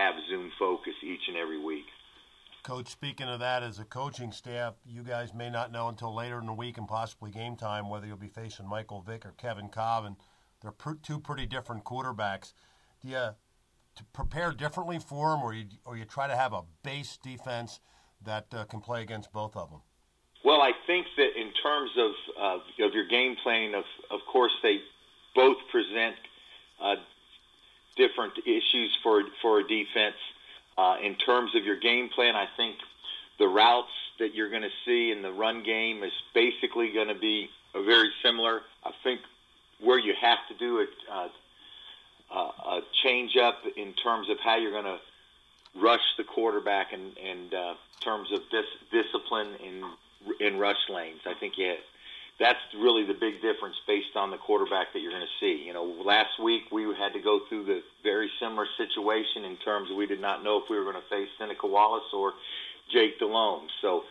have Zoom focus each and every week. Coach, speaking of that, as a coaching staff, you guys may not know until later in the week and possibly game time whether you'll be facing Michael Vick or Kevin Cobb, and they're two pretty different quarterbacks. Do you to prepare differently for them, or you try to have a base defense that can play against both of them? Well, I think that in terms of your game planning, of course, they both present different issues for a defense. In terms of your game plan, I think the routes that you're going to see in the run game is basically going to be very similar. I think where you have to do a change up in terms of how you're going to rush the quarterback and terms of discipline in rush lanes. I think that's really the big difference based on the quarterback that you're going to see. You know, last week we had to go through the very similar situation in terms of we did not know if we were going to face Seneca Wallace or Jake Delhomme. So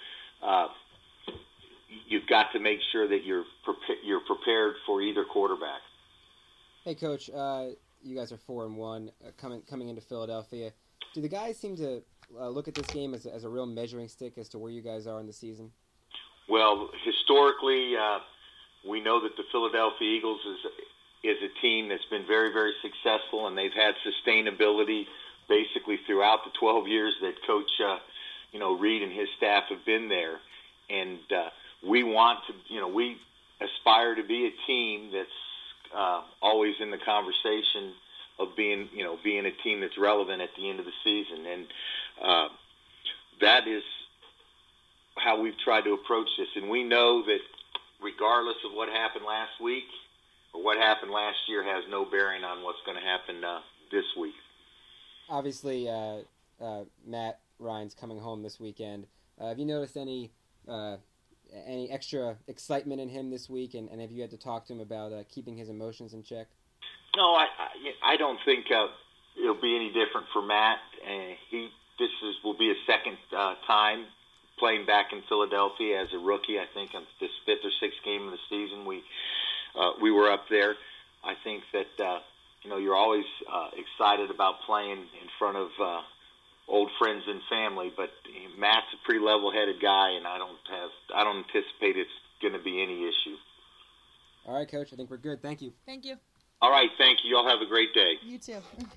you've got to make sure that you're prepared for either quarterback. Hey, Coach, you guys are 4-1 coming into Philadelphia. Do the guys seem to look at this game as a real measuring stick as to where you guys are in the season? Well, historically, we know that the Philadelphia Eagles is a team that's been very, very successful, and they've had sustainability basically throughout the 12 years that Coach Reed and his staff have been there. And we aspire to be a team that's always in the conversation of being a team that's relevant at the end of the season. And that is how we've tried to approach this. And we know that regardless of what happened last week or what happened last year has no bearing on what's going to happen this week. Obviously, Matt Ryan's coming home this weekend. Have you noticed any extra excitement in him this week, and have you had to talk to him about keeping his emotions in check? No, I don't think it'll be any different for Matt. Will be his second time playing back in Philadelphia as a rookie. I think on this fifth or sixth game of the season we were up there. I think that you're always excited about playing in front of old friends and family, but Matt's a pretty level-headed guy, and I don't anticipate it's going to be any issue. All right, Coach. I think we're good. Thank you. Thank you. All right. Thank you. Y'all have a great day. You too.